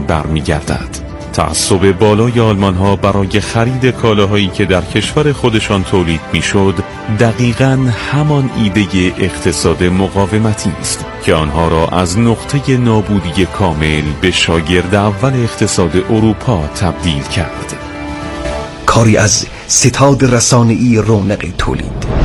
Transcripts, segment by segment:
آلمان برمیگردد. تعصب بالای آلمان‌ها برای خرید کالاهایی که در کشور خودشان تولید میشد دقیقاً همان ایده اقتصاد مقاومتی است که آنها را از نقطه نابودی کامل به شاگرد اول اقتصاد اروپا تبدیل کرد. کاری از ستاد رسانه‌ای رونق تولید.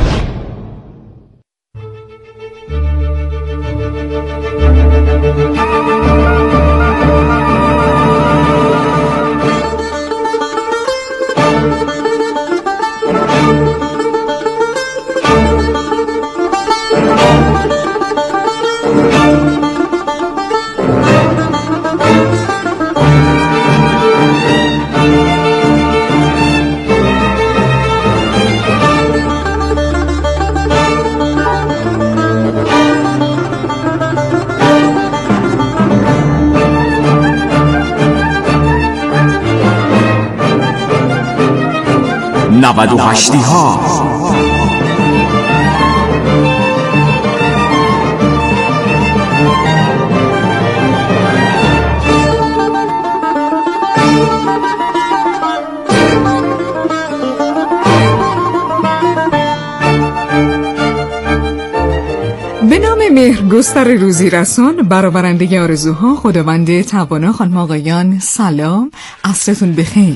نود و هشتی ها. به نام مهرگستر روزی رسان، برآورنده آرزوها، خداوند توانا، خانم آقایان سلام، عصرتون بخیر.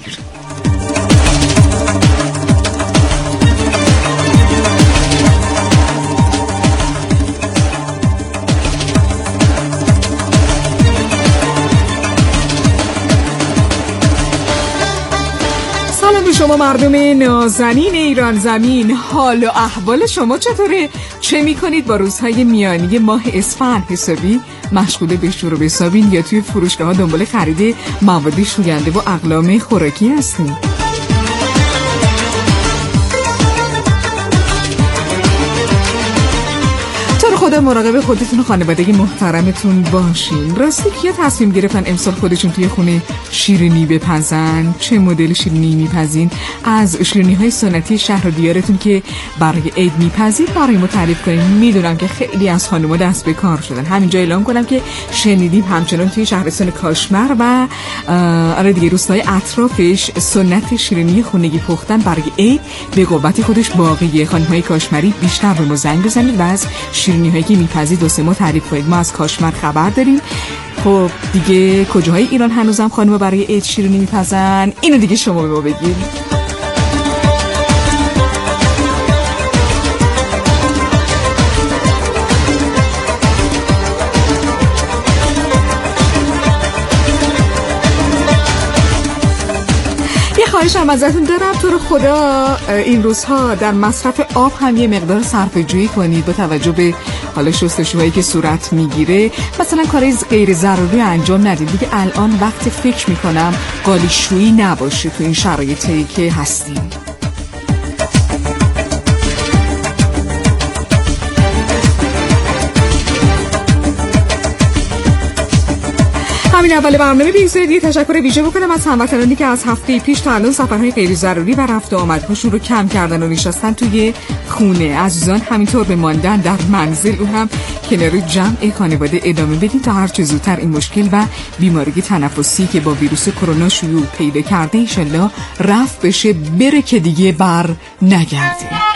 شما مردم نازنین ایران زمین، حال و احوال شما چطوره؟ چه میکنید با روزهای میانی ماه اسفند؟ حسابی مشغول به شروع حسابین یا توی فروشگاه ها دنبال خرید مواد شوینده و اقلام خوراکی هستید؟ خدا مراقب خودتون و خانوادگی محترمتون باشین. راستی کیا تصمیم گرفتن امسال خودشون توی خونه شیرینی بپزن؟ چه مدل شیرینی میپزین؟ از شیرینی های سنتی شهر و دیارتون که برای عید میپزید برای ما تعریف کنین. میدونم که خیلی از خانوما دست به کار شدن. همینجا اعلام کنم که شنیدیم همچنان توی شهرستان کاشمر و دیگه روستای اطرافش سنت شیرینی خونگی پختن برای عید به قوت خودش باقیه. خانم‌های کاشمری بیشتر به ما زنگ بزنید و از شیرینی هایی که میپزید واسه ما تعریف کنید. ما از کاشمر خبر داریم. خب دیگه کجاهای ایران هنوزم خانم‌ها برای عید شیرینی میپزن؟ اینو دیگه شما به ما بگید. خواهشم ازتون دارم تو رو خدا این روزها در مصرف آب هم یه مقدار صرفه‌جویی کنید با توجه به حالا شستشوهایی که صورت میگیره. مثلا کاری غیر ضروری انجام ندید. دیگه الان وقت فکر میکنم قالیشویی نباشه تو این شرایطی که هستیم. همین اول برنامه بگذارید یه تشکر ویژه بکنم از هموطنانی که از هفته پیش تا الان سفرهای غیر ضروری و رفت و آمدهاشون رو کم کردن و نشستن توی خونه. عزیزان همینطور به ماندن در منزل و هم کنار جمع خانواده ادامه بدین تا هر چه زودتر این مشکل و بیماری تنفسی که با ویروس کرونا شیوع پیدا کرده ان شاءالله رفع بشه، بره که دیگه بر نگرده.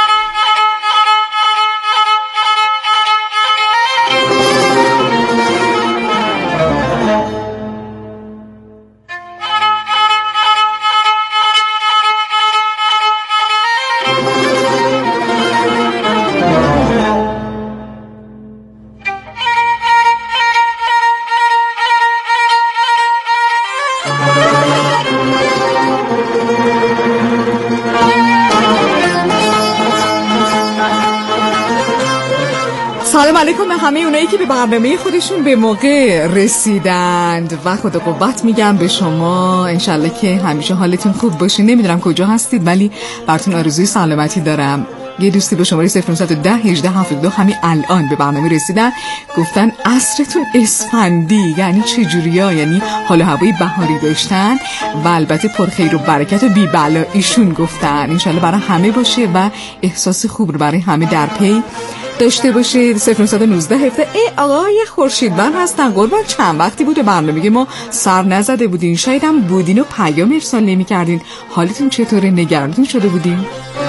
سلام علیکم به همه اونایی که به برنامه خودشون به موقع رسیدند و خدا قوت میگم به شما. انشالله که همیشه حالتون خوب باشه. نمیدونم کجا هستید ولی براتون آرزوی سلامتی دارم. یه دوستی با شماره 0910 18 72 همین الان به برنامه رسیدن، گفتن عصرتون اسفندی یعنی چجوریا؟ یعنی حال و هوای بهاری داشتن و البته پرخیر و برکت و بی بلا ایشون گفتن. انشالله برای همه باشه و احساس خوب رو برای همه در پی داشته باشید. 0919 17 آقای خورشیدبر هستن. قربان چند وقتی بوده برنامه ما سر نزده بودین، شاید هم بودین و پیام ارسال نمی کردین. حالتون چطوره؟ نگرانتون شده بودین؟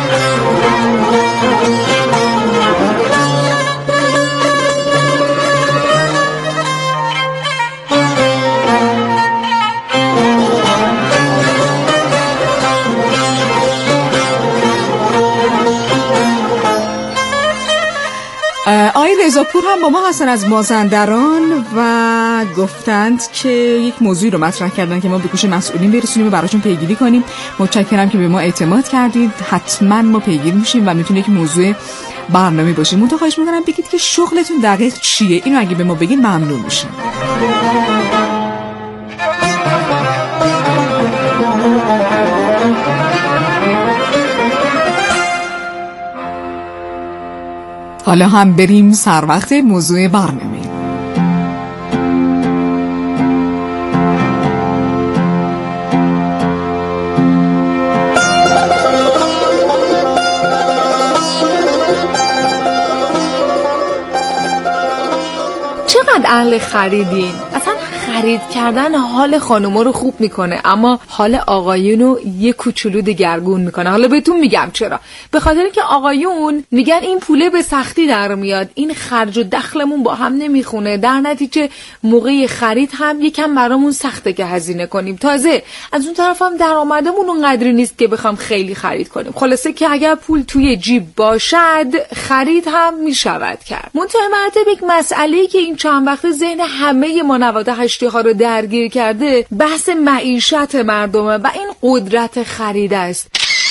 آقای رضاپور هم با ما هستن از مازندران و گفتند که یک موضوعی رو مطرح کردن که ما به گوش مسئولین برسونیم و براشون پیگیری کنیم. متشکرم که به ما اعتماد کردید. حتما ما پیگیر میشیم و میتونه یک موضوع برنامه باشه. منتها خواهش میکنم بگید که شغلتون دقیق چیه. اینو اگه به ما بگید ممنون میشم. حالا هم بریم سر وقت موضوع برنامه. چقدر اهل خریدین؟ اصلا خرید کردن حال خانوما رو خوب میکنه اما حال آقایونو یه کوچولو دگرگون میکنه. حالا بهتون میگم چرا. به خاطر اینکه آقایون میگن این پوله به سختی در میاد، این خرج و دخلمون با هم نمیخونه، در نتیجه موقع خرید هم یکم برامون سخته که هزینه کنیم. تازه از اون طرف هم درآمدمون اونقدری نیست که بخوام خیلی خرید کنیم. خلاصه که اگر پول توی جیب باشد خرید هم میشود کرد. منتها یک مسئله‌ای که این چند وقت ذهن همه ما 98 ها رو درگیر کرده بحث معیشت مردمه و این قدرت خرید است.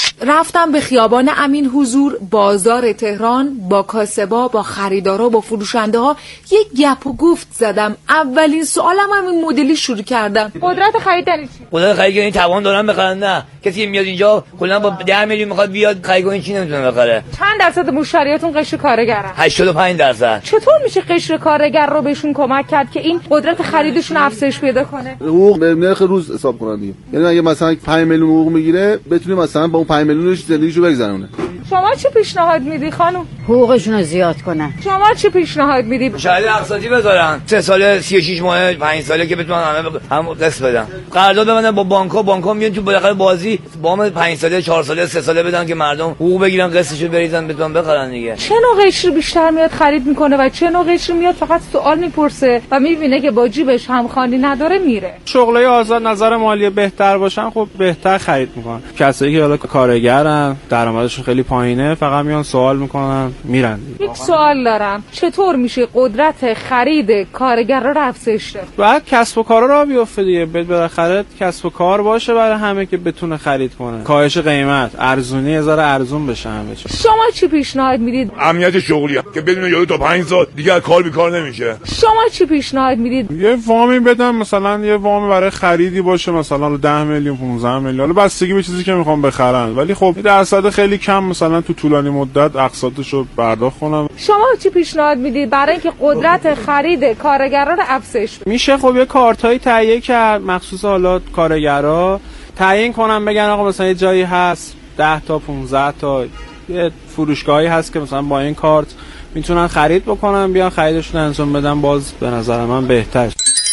رفتم به خیابان امین حضور بازار تهران با کاسبا، با خریدارا، با فروشنده ها یک گپ و گفت زدم. اولین سوالم این مدلی شروع کردم: قدرت خرید یعنی چی؟ قدرت خرید یعنی توان دارن بخرن. نه کسی میاد اینجا کلا با 10 میلیون میخواد بیاد خرید کنه چی نمیتونه بخره. چند درصد مشتریاتون قشر کارگرن؟ 85%. چطور میشه قشر کارگر رو بهشون کمک کرد که این قدرت خریدشون افزایش پیدا کنه؟ حقوق به نرخ روز حساب کنن دیگه. یعنی اگه مثلا 5 میلیون حقوق میگیره بتونه مثلا با اون 5 میلیونش زندگیشو بگذرونه. شما چه پیشنهاد میدی خانم؟ حقوقشون رو زیاد کنن. شما چه پیشنهاد میدی؟ شاید اقساطی بذارن 3 ساله 36 ماه 5 ساله که بتونن هم قسط بدن. قرارداد ببندن با بانک‌ها میان تو بالاخره بازی وام 5 ساله 4 ساله 3 ساله بدن که مردم حقوق بگیرن قسطشو بریزن بتونن بخرن دیگه. چه نوع قشر بیشتر میاد خرید میکنه و چه نوع قشر میاد فقط سوال میپرسه و میبینه که با جیبش همخوانی نداره میره؟ شغلای آزاد نظر مالی بهتر باشن خب بهتر خرید میکنن. کسایی که حالا کارگرن درآمدشون خیلی پایینه فقط میان سوال میکنن میرن. یک سوال دارم: چطور میشه قدرت خرید کارگر رو افزایش داد؟ بعد کسب و کارا را بیفته دیگه. بالاخره کسب و کار باشه برای همه که بتونه خرید کنه. کاهش قیمت، ارزونی، یه ذره ارزون بشه همه چی. شما چی پیشنهاد میدید؟ امنیت شغلی که بدون یارو تا 5 سال دیگه کار بیکار نمیشه. شما چی پیشنهاد میدید؟ یه وامی بدن، مثلا یه وام برای خریدی باشه مثلا رو 10 میلیون 15 میلیون، بستگی به چیزی که میخوام بخرن، ولی خب درصد خیلی کم مثلا تو طولانی مدت اقساطشو پرداخت کنم. شما چی پیشنهاد میدید برای اینکه قدرت خرید کارگرا رو افزایش بده؟ میشه خب یه کارتایی تهیه کرد مخصوص حالا کارگرا، تعیین کنم بگن آقا مثلا یه جایی هست 10 تا 15 تا یه فروشگاهی هست که مثلا با این کارت میتونن خرید بکنن، بیان خریدشون انجام بدن. باز به نظر من بهتر.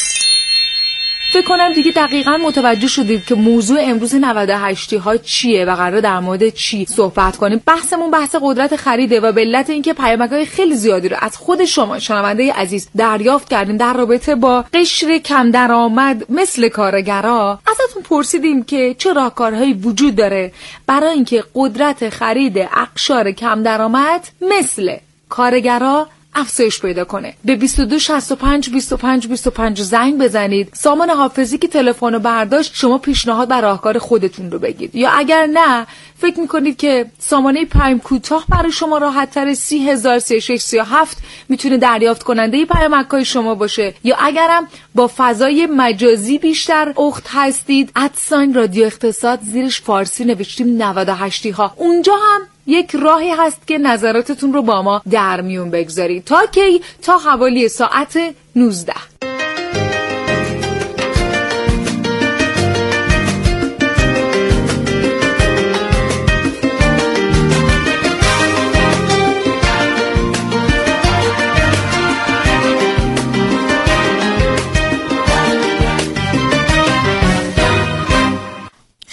فکر کنم دیگه دقیقاً متوجه شدید که موضوع امروز 98 ها چیه و قراره در مورد چی صحبت کنیم. بحثمون بحث قدرت خریده و به علت اینکه پیامک‌های خیلی زیادی رو از خود شما شنونده عزیز دریافت کردیم در رابطه با قشر کم درآمد مثل کارگرا، ازتون پرسیدیم که چه راهکارهایی وجود داره برای اینکه قدرت خرید اقشار کم درآمد مثل کارگرا افزایش پیدا کنه. به 22 65 25 25 زنگ بزنید. سامان حافظی که تلفن رو برداشت شما پیشنهاد و راهکار خودتون رو بگید، یا اگر نه فکر میکنید که سامانه پیام کوتاه برای شما راحت تر 30,000 36 37 میتونه دریافت کننده پیامک‌های شما باشه، یا اگرم با فضای مجازی بیشتر اخت هستید @رادیو اقتصاد زیرش فارسی نوشتیم 98 ها، اونجا هم یک راهی هست که نظراتتون رو با ما در میون بگذارید. تا کی؟ تا حوالی ساعت 19.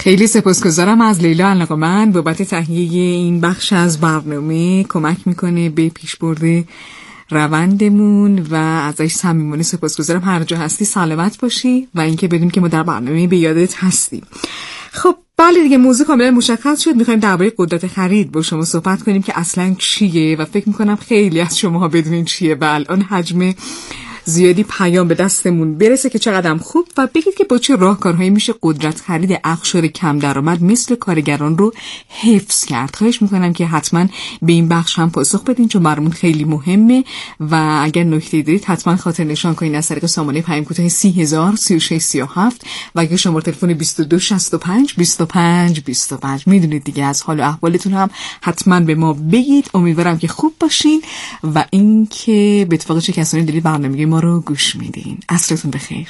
خیلی سپاسگزارم از لیلا علاقه‌مند بابت تهیه این بخش از برنامه. کمک میکنه به پیشبرد روندمون و ازش صمیمانه سپاسگزارم. هر جا هستی سلامت باشی و اینکه بدون که ما در برنامه به یادت هستیم. خب بله دیگه، موضوع کاملا مشخص شد. میخوایم درباره قدرت خرید با شما صحبت کنیم که اصلا چیه و فکر میکنم خیلی از شماها بدونین چیه و الان حجم زیادی پیام به دستمون برسه که چقدر خوب و بگید که با چه راهکارهایی میشه قدرت خرید اقشار کم درآمد مثل کارگران رو حفظ کرد. خواهش میکنم که حتما به این بخش هم پاسخ بدین چون برامون خیلی مهمه و اگر نکته دارید حتما خاطر نشان کنین از طریق سامانه پیام کوتاه 30,000 3637 و اگر شماره تلفن 2265 25 25. میدونید دیگه، از حال و احوالتون هم حتما به ما بگید. امیدوارم که خوب باشین و اینکه به اتفاق چه کسانی دارید برنامه ما رو گوش میدین. عصرتون بخیر.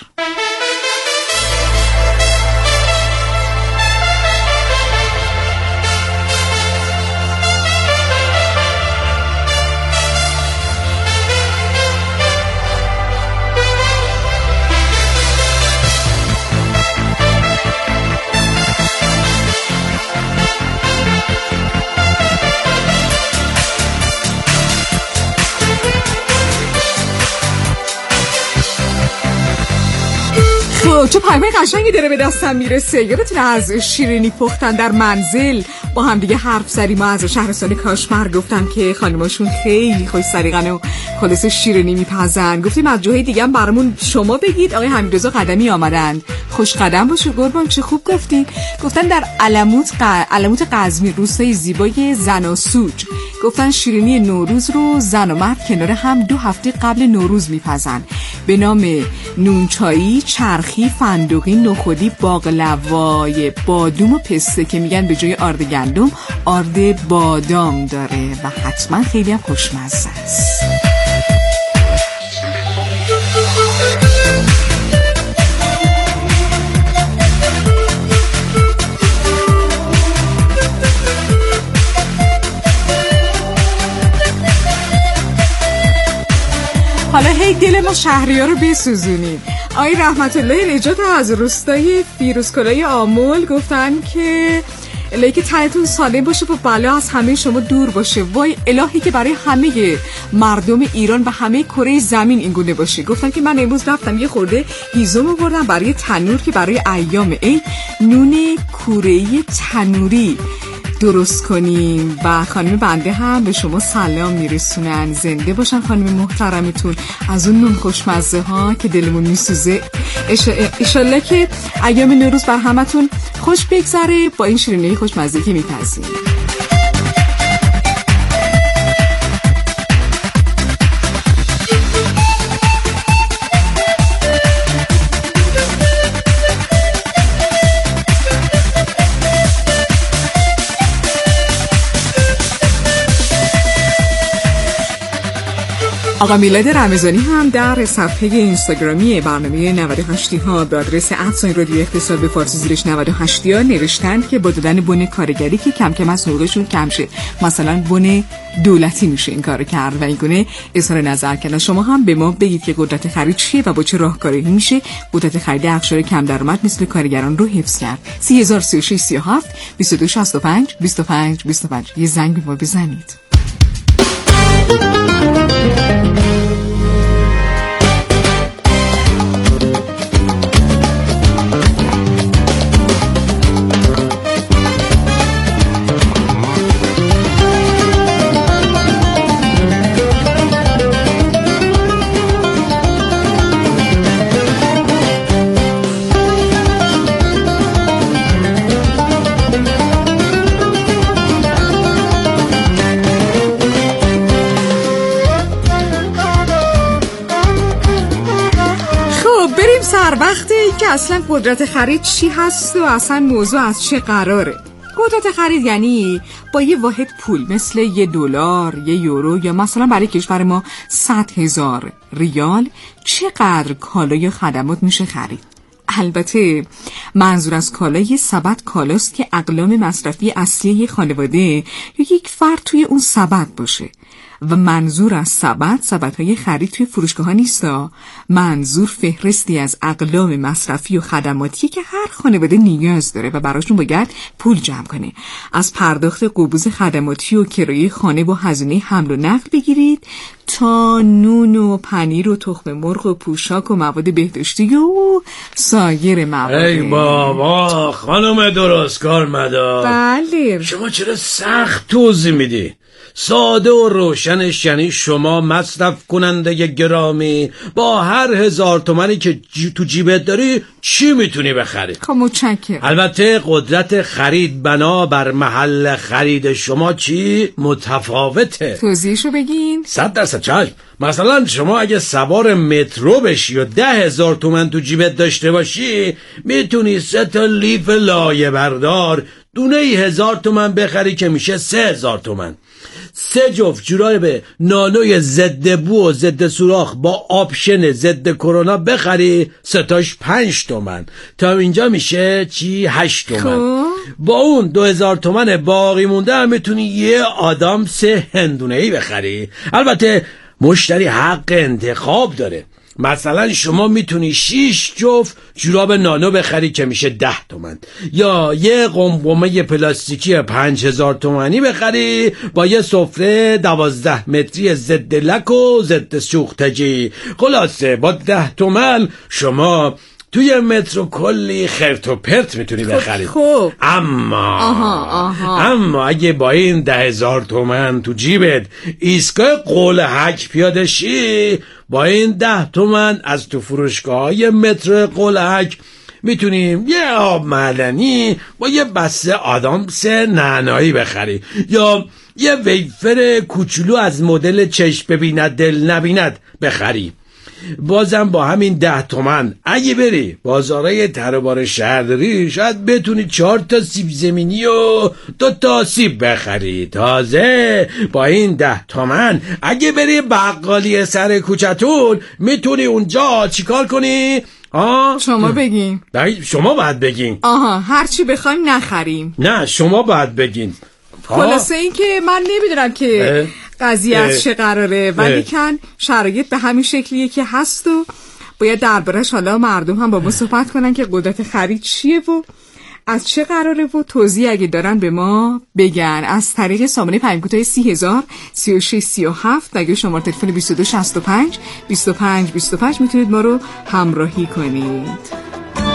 چه پیام قشنگی داره به دستم میرسه. یادتونه از شیرینی پختن در منزل با هم دیگه حرف زدیم. ما از شهرستان کاشمر گفتم که خانماشون خیلی خوش سلیقه‌ن و خلاص شیرینی میپزن. گفتیم از جاهای دیگه هم برامون شما بگید. آقای حمیدرضا قدمی آمدند. خوش قدم باشه قربان، چه خوب گفتین. گفتن در علموت قزوین، روستای زیبای زناسوج، گفتن شیرینی نوروز رو زن و مرد کنار هم 2 هفته قبل نوروز میپزن به نام نونچایی، چرخی، فندقی، نخودی، باقلوای بادوم و پسته که میگن به جای آرد گندم آرد بادام داره و حتما خیلی هم خوشمزه است. حالا هی دل ما شهری‌ها رو بسوزونیم. آقای رحمت الله نجات از روستای فیروزکلای آمل گفتن که الهی که تنتون سالم باشه و بلا از همه شما دور باشه. وای الهی که برای همه مردم ایران و همه کره زمین این گونه باشه. گفتن که من امروز رفتم یه خورده هیزم آوردم برای تنور که برای ایام عید نون کوره‌ای تنوری درست کنیم و خانم بنده هم به شما سلام میرسونن. زنده باشن خانم محترمتون. از اون نون خوشمزه ها که دلمون میسوزه. ایشالله که ایام نوروز بر همتون خوش بگذره با این شیرینی خوشمزه که میپزیم. آقا میلاد رمضانی هم در صفحه اینستاگرامی برنامه 98 ها به آدرس @رادیو اقتصاد به فارسی زیرش 98 ها نوشتن که با دادن بن کارگری که کم کم از حقوقشون کم شه، مثلا بن دولتی میشه این کارو کرد و این گونه اظهار نظر کردن. شما هم به ما بگید که قدرت خرید چیه و با چه راهکاری میشه قدرت خرید اقشار کم درآمد مثل کارگران رو حفظ کرد. 30,000 3637 2265 25 25. یه زنگ به ما بزنید. وقتی که اصلا قدرت خرید چی هست و اصلا موضوع از چه قراره. قدرت خرید یعنی با یه واحد پول مثل $1، €1 یا مثلا برای کشور ما 100,000 ریال چقدر کالا یا خدمات میشه خرید. البته منظور از کالای سبد کالاست که اقلام مصرفی اصلی یک خانواده یا یک فرد توی اون سبد باشه و منظور از سبدهای خرید توی فروشگاه ها نیستا. منظور فهرستی از اقلام مصرفی و خدماتی که هر خانواده نیاز داره و براشون باید پول جمع کنه. از پرداخت قبوز خدماتی و کرایه خانه با هزینه حمل و نقل بگیرید تا نون و پنیر و تخم مرغ و پوشاک و مواد بهداشتی و سایر مواد. ای بابا خانم درستکار مدار، بله شما چرا سخت توضیح میدی؟ ساده و روشنش یعنی شما مصرف کننده گرامی با هر 1000 تومانی که تو جیبت داری چی میتونی بخری؟ خب متشکرم. البته قدرت خرید بنا بر محل خرید شما چی متفاوته. توضیحشو بگین. 100% چشم. مثلا شما اگه سوار مترو بشی و 10,000 تومن تو جیبت داشته باشی میتونی 3 تا لیف لایه بردار دونه 1000 تومن بخری که میشه 3000 تومن. 3 جفت جوراب نانوی ضد بو و ضد سوراخ با آپشن ضد کرونا بخری 3 تاش 5 تومن. تا اینجا میشه چی 8 تومن. با اون 2000 تومن باقی مونده هم میتونی یه آدامس هندونه‌ای بخری. البته مشتری حق انتخاب داره. مثلا شما میتونی 6 جفت جوراب نانو بخری که میشه 10 تومن، یا یه قمقمه پلاستیکی 5000 تومانی بخری با یه سفره 12 متری ضد لک و ضد سوختگی. خلاصه با 10 تومن شما توی مترو کلی خرت و پرت میتونی بخری. خب اما اگه با این 10,000 تومن تو جیبت ایستگاه قولهک پیاده شی، با این 10 تومن از تو فروشگاه‌های مترو قولهک میتونیم یه آب معدنی با یه بسته آدامس نعنایی بخری، یا یه ویفر کوچولو از مدل چشم ببیند دل نبیند بخری. بازم با همین 10 تومن اگه بری بازارای تربار شهرداری شاید بتونی 4 تا سیب زمینی و 2 تا سیب بخری. تازه با این 10 تومن اگه بری بقالی سر کوچتون میتونی اونجا چیکار کنی؟ شما بگین. شما باید بگین. هرچی بخوایم نخریم. نه شما باید بگین. خلاصه این که من نمیدونم که قضیه از چه قراره، ولی کن شرایط به همین شکلیه که هست و باید دربارش حالا مردم هم با ما صحبت کنن که قدرت خرید چیه و از چه قراره و توضیح اگه دارن به ما بگن. از طریق سامانه پیام کوتاه 30,000 36 37 اگه شماره تلفن 22 65 25 25 میتونید ما رو همراهی کنید.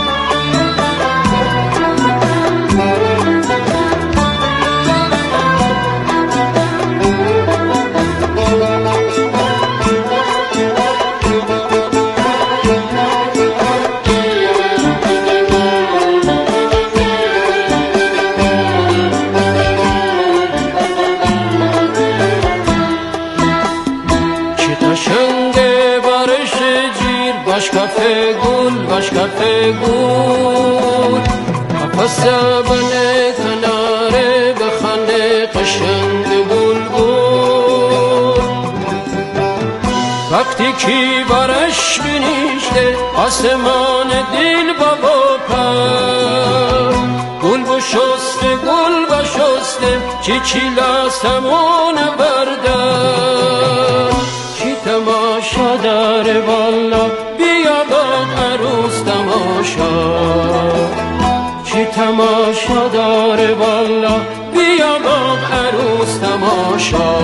کافه گل قفص بله کناره بخانه قشنگ بلبل وقتی کی بارش بنیشته آسمان دل بابا پر گل بشسته چیلا سمون بردن کی تماشا داره والا بیا با عروس تماشا چی تماشا داره والا بیا با عروس تماشا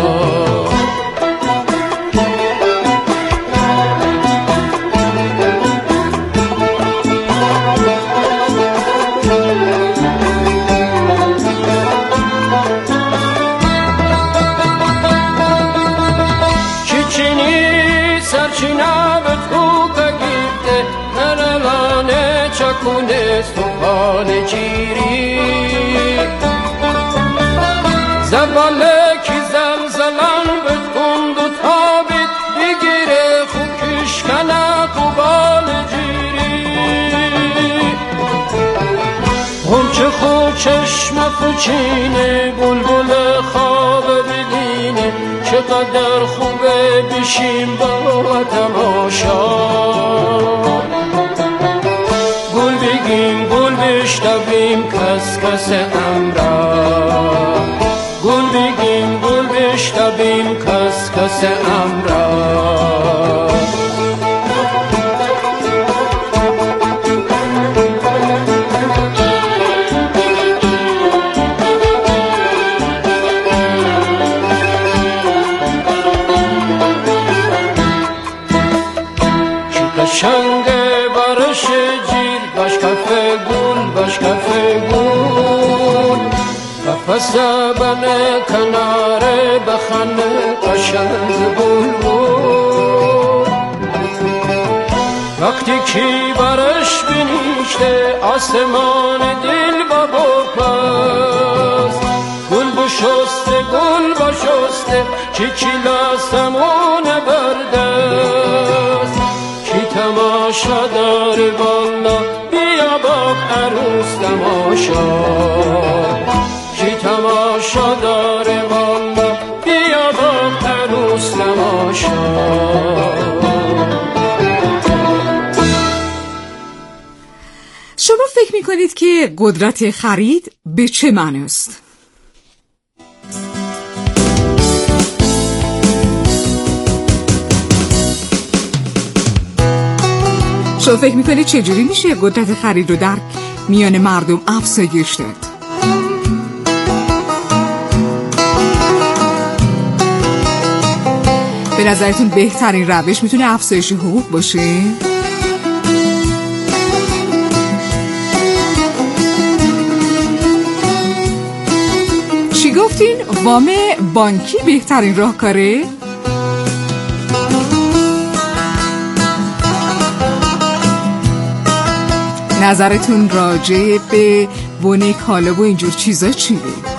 سوپان جیری زبالکی زلزلان بتکند و تابید بگیره خوکش کنه قبال جیری غنچه خو چشم فچینه بلبل خواب ببینه چقدر خوبه بشیم با تماشا گل بشتبیم کس امرا گل بگیم گل بشتبیم کس قصه ام را. قشنگ برش جیر بشکف گل بشکف گل قفص بن کنار بخن قشنگ بلبل وقتی کی برش بنیشته آسمان دل بابا پس گل بشسته چی لاسمون بردست تماشا داره والا بیا با عروس تماشا کی تماشا داره والا بیا با عروس تماشا. شما فکر میکنید که قدرت خرید به چه معنی است؟ شما فکر میکنید چجوری میشه قدرت خرید رو در میان مردم افزایش داد؟ به نظرتون بهترین روش میتونه افزایش حقوق باشه؟ چی گفتین؟ وام بانکی بهترین راهکاره؟ نظرتون راجع به بونه کالا و اینجور چیزا چیه؟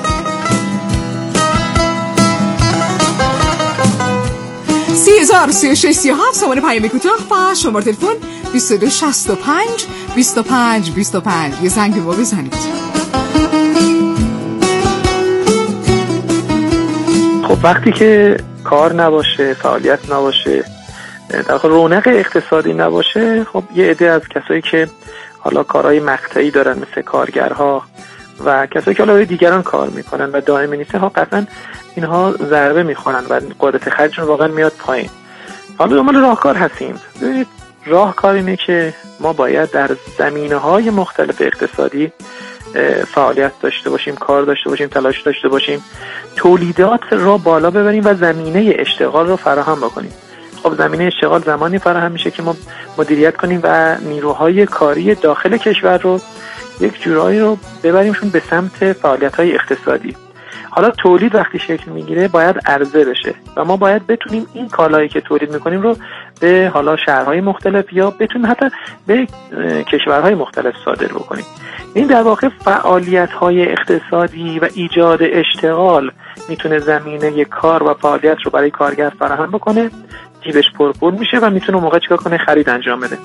سی 3637 شماره پیام کوتاه و شماره تلفن 2265 25 25. یه زنگ به ما بزنید. خب وقتی که کار نباشه، فعالیت نباشه، در واقع رونق اقتصادی نباشه، خب یه عده از کسایی که حالا کارهای مقطعی دارن مثل کارگرها و کسایی که حالا دیگران کار میکنن و دائمی نیستن، ها قطعا اینها ضربه میخورن و قدرت خرجشون واقعا میاد پایین. حالا دنبال راهکار هستیم. ببینید راهکار اینه که ما باید در زمینه‌های مختلف اقتصادی فعالیت داشته باشیم، کار داشته باشیم، تلاش داشته باشیم، تولیدات را بالا ببریم و زمینه اشتغال رو فراهم بکنیم. خب زمینه اشتغال زمانی فراهم میشه که ما مدیریت کنیم و نیروهای کاری داخل کشور رو یک جورایی رو ببریمشون به سمت فعالیت‌های اقتصادی. حالا تولید وقتی شکل میگیره باید عرضه بشه و ما باید بتونیم این کالایی که تولید میکنیم رو به حالا شهرهای مختلف یا بتونیم حتی به کشورهای مختلف صادر بکنیم. این در واقع فعالیت‌های اقتصادی و ایجاد اشتغال میتونه زمینه کار و فعالیت رو برای کارگر فراهم بکنه، جیبش پرپول میشه و میتونه موقع چیکار کنه؟ خرید انجام بده.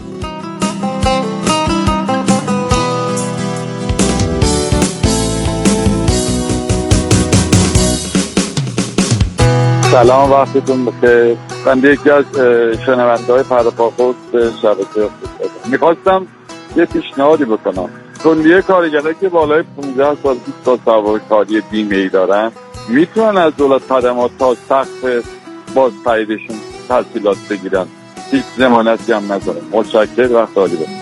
سلام، وقتتون بخیر. من یکی از شنونده‌های پرداپاخوس شبکه اقتصادی میخواستم یه پیشنهادی بکنم. کلیه کارگرایی که بالای 15 سال 20 سال سابقه کاری بیمه‌ای دارن میتونن از دولت خدمات تا سقف باز خریدشون تسهیلات بگیرن، هیچ ضمانتی هم ندارن. متشکرم، وقت عالی باشید.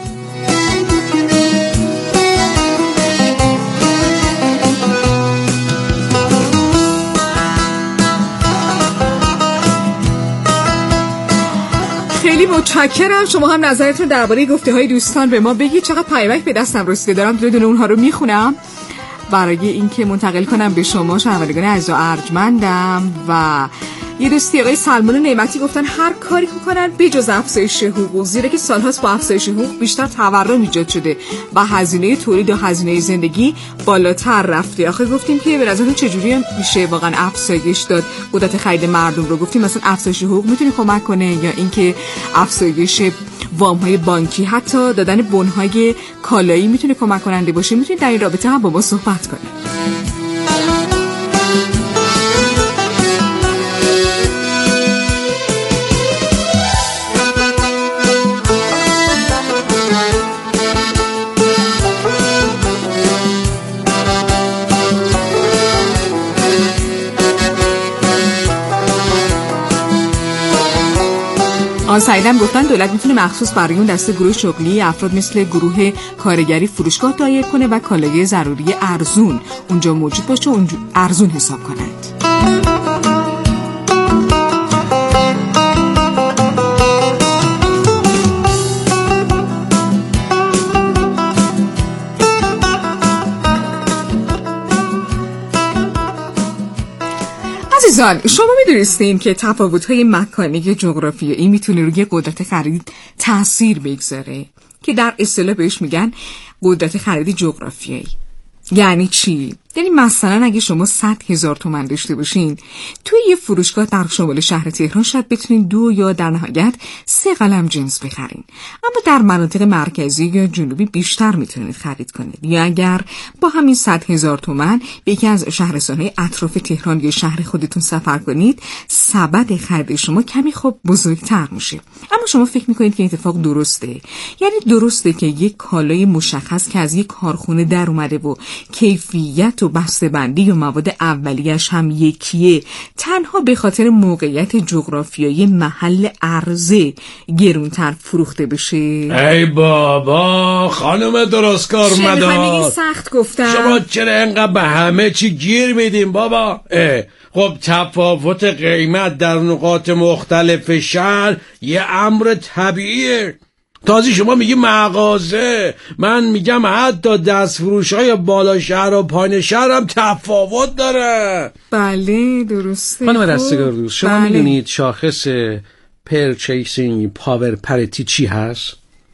خیلی متشکرم. شما هم نظرتون درباره گفته‌های دوستان به ما بگید. چقدر پیامک به دستم رسیده، دارم دونه اونها رو میخونم برای اینکه منتقل کنم به شما شنوندگان عزیز و ارجمندم. و یه دوستی آقای سلمان نعمتی گفتن هر کاری کنن بجز افزایش حقوق، زیرا که سالهاست با افزایش حقوق بیشتر تورم ایجاد شده و هزینه تولید و هزینه زندگی بالاتر رفته. آخه گفتیم که به نظرتون چجوری میشه واقعا افزایش داد قدرت خرید مردم رو؟ گفتیم مثلا افزایش حقوق میتونه کمک کنه یا اینکه افزایش وام‌های بانکی، حتی دادن بن‌های کالایی میتونه کمک کننده باشه. میتونید در این رابطه هم با ما صحبت کنید. خان سعیدم گفتن دولت میتونه مخصوص برای اون دسته گروه شغلی افراد مثل گروه کارگری فروشگاه دایر کنه و کالای ضروری ارزون اونجا موجود باشه و اونجا ارزون حساب کنند. عزیزان، شما میدونستین که تفاوت‌های مکانی جغرافیایی میتونه روی قدرت خرید تأثیر بگذاره که در اصطلاح بهش میگن قدرت خرید جغرافیایی. یعنی چی؟ یعنی مثلا اگه شما 100,000 تومان داشته باشین توی یه فروشگاه در شمال شهر تهران شاید بتونین 2 یا در نهایت 3 قلم جنس بخرین، اما در مناطق مرکزی یا جنوبی بیشتر میتونید خرید کنید. یا اگر با همین 100,000 تومان به یکی از شهرستان‌های اطراف تهران یا شهر خودتون سفر کنید، سبد خرید شما کمی خوب بزرگتر میشه. اما شما فکر میکنید که اتفاق درسته؟ یعنی درسته که یک کالای مشخص که از یک کارخونه در اومده و کیفیت و بسته‌بندی و مواد اولیه‌اش هم یکیه، تنها به خاطر موقعیت جغرافیایی محل عرضه گرونتر فروخته بشه؟ ای بابا خانم درستکار مدار، سخت گفتم. شما چرا انقدر به همه چی گیر میدین بابا؟ خب تفاوت قیمت در نقاط مختلف شهر یه امر طبیعیه. تازه شما میگی مغازه، من میگم حتی دستفروش‌های بالا شهر و پایین شهر هم تفاوت داره. بله درسته. خانم رستگار دوست، شما میدونید شاخص پرچیسینگ پاور پریتی چی هست؟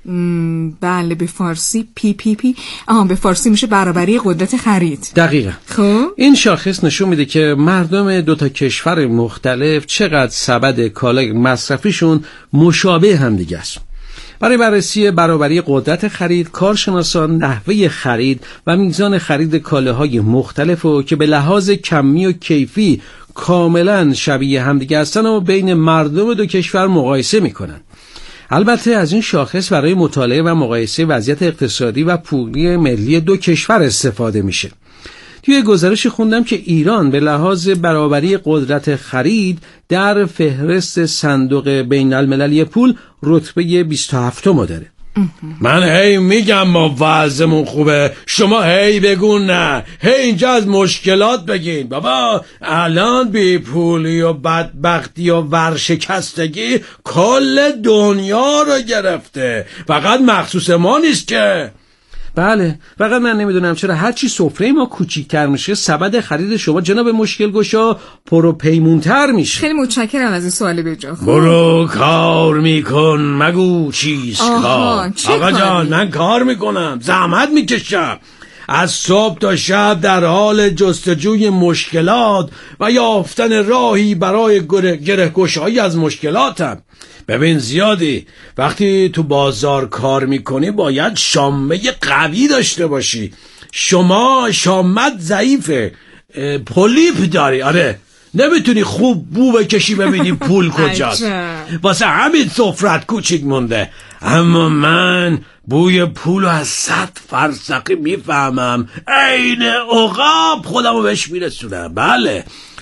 بله به فارسی PPP. به فارسی میشه برابری قدرت خرید. دقیقاً. خب این شاخص نشون میده که مردم 2 کشور مختلف چقدر سبد کالای مصرفیشون مشابه هم دیگه است. برای بررسی برابری قدرت خرید، کارشناسان نحوه خرید و میزان خرید کالاهای مختلفو که به لحاظ کمی و کیفی کاملا شبیه همدیگه هستن و بین مردم 2 کشور مقایسه میکنن. البته از این شاخص برای مطالعه و مقایسه وضعیت اقتصادی و پولی ملی 2 کشور استفاده میشه. توی گزارش خوندم که ایران به لحاظ برابری قدرت خرید در فهرست صندوق بین المللی پول رتبه 27 داره. من هی میگم ما وضعمون خوبه، شما هی بگون نه، هی اینجا از مشکلات بگین. بابا الان بی پولی و بدبختی و ورشکستگی کل دنیا رو گرفته، فقط مخصوص ما نیست که. بله، فقط من نمیدونم چرا هرچی سفره ما کوچیک‌تر میشه سبد خرید شما جناب مشکل گشا پروپیمونتر میشه. خیلی متشکرم از این سوال بجا. برو کار میکن، مگو چیز کار. آقا جان من کار میکنم، زحمت میکشم، از صبح تا شب در حال جستجوی مشکلات و یافتن راهی برای گره‌گشایی از مشکلاتم. ببین زیادی وقتی تو بازار کار میکنی باید شامه قوی داشته باشی. شما شامت ضعیفه، پولیپ داری. آره نمیتونی خوب بو بکشی ببینی پول کجاست، واسه همین سفرت کوچیک مونده. اما من بوی پولو از 100 فرسخی میفهمم، عین عقاب خودمو بهش میرسونم. بله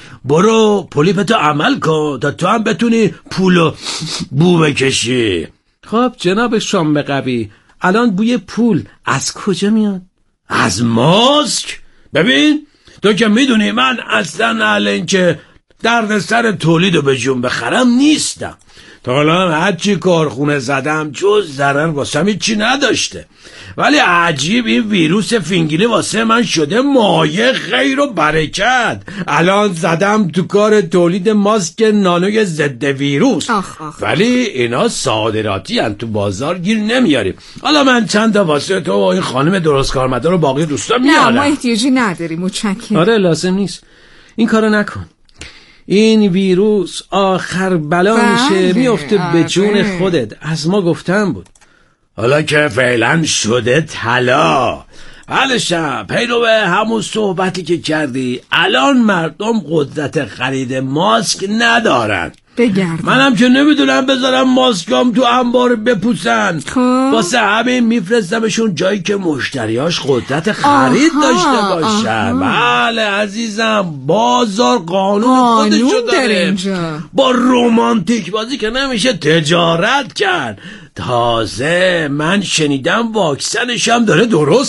برو پولیپتو عمل کن تا تو هم بتونی پولو بو بکشی. خب جناب شامه قوی، الان بوی پول از کجا میاد؟ از ماسک. ببین تو که میدونی من اصلا اهل این که درد سر تولیدو به جون بخرم نیستم. تا حالا هرچی کارخونه زدم جز ضرر واسم هیچی نداشته، ولی عجیب این ویروس فینگیلی واسه من شده مایه خیر و برکت. الان زدم تو کار تولید ماسک نانوی ضد ویروس. ولی اینا صادراتی هن، تو بازار گیر نمیاریم. حالا من چند تا واسه تو و این خانم درست کارمدار و باقی دوستا میارم. نه ما احتیاجی نداریم، متشکرم. آره لازم نیست، این کارو نکن. این ویروس آخر بلا میشه میفته به جون خودت. از ما گفتن بود. حالا که فعلا شده طلا. حالشم پیرو همون صحبتی که کردی، الان مردم قدرت خرید ماسک ندارن. بگرد. منم که نمیدونم بذارم ماسکام تو انبار بپوسن. واسه همه میفرستمشون جایی که مشتریاش قدرت خرید داشته باشن. بله عزیزم، بازار قانون خودشو داره. با رومانتیک بازی که نمیشه تجارت کرد. تازه من شنیدم واکسنش هم داره درست